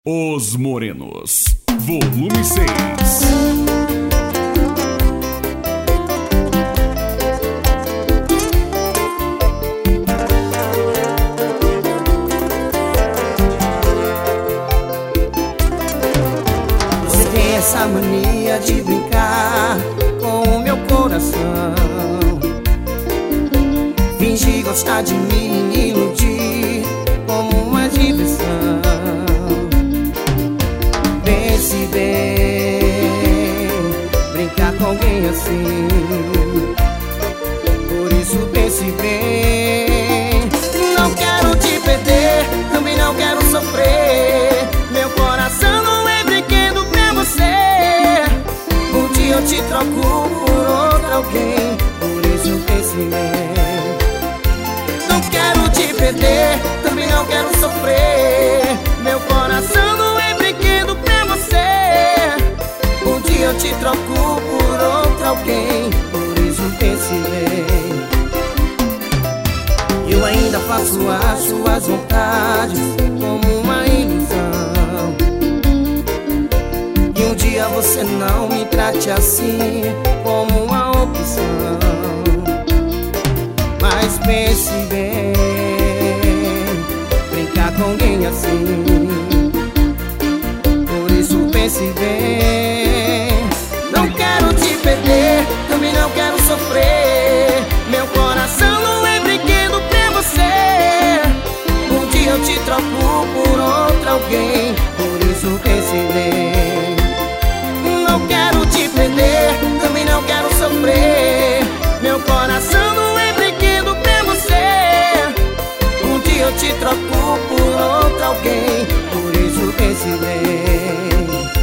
Os Morenos, volume 6. Você tem essa mania de brincar com o meu coração, fingir gostar de mim, me iludir como uma diversão. Pense bem, brincar com alguém assim. Por isso pense bem. Não quero te perder, também não quero sofrer. Meu coração não é brinquedo pra você. Um dia eu te troco por outra alguém. Por isso pense bem. Não quero te perder, também não quero sofrer. Meu coração não é brinquedo pra você. Um dia eu te troco por outra alguém. Por isso pense bem. Eu ainda faço as suas vontades como uma ilusão. E um dia você não me trate assim como uma opção. Mas pense bem, brincar com alguém assim. Por isso pense bem. Não quero te perder, também não quero sofrer. Meu coração não é brinquedo pra você. Um dia eu te troco por outra alguém. Por isso pense bem. Não quero te perder, também não quero sofrer. Meu coração não é brinquedo pra você. Um dia eu te troco por outra alguém. Por isso pense bem.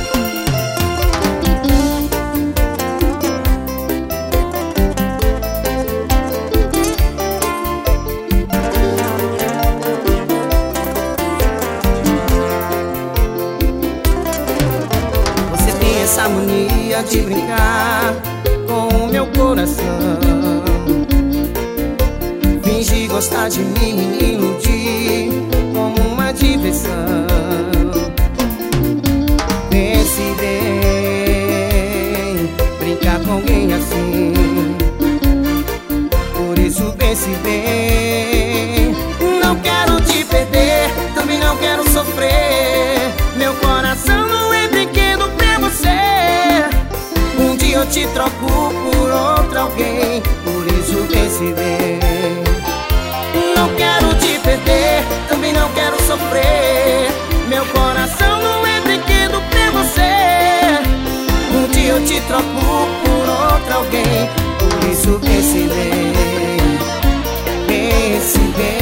Você tem essa mania de brincar com o meu coração, fingir gostar de mim, me iludir como uma diversão. Pense bem, brincar com alguém assim. Por isso pense bem. Não quero te perder, também não quero sofrer. Meu coração não é brinquedo pra você. Um dia eu te troco por outra alguém. Por isso pense bem. Não quero te perder, também não quero sofrer. Meu coração não é brinquedo pra você. Um dia eu te troco por outra alguém. Por isso pense bem, pense bem.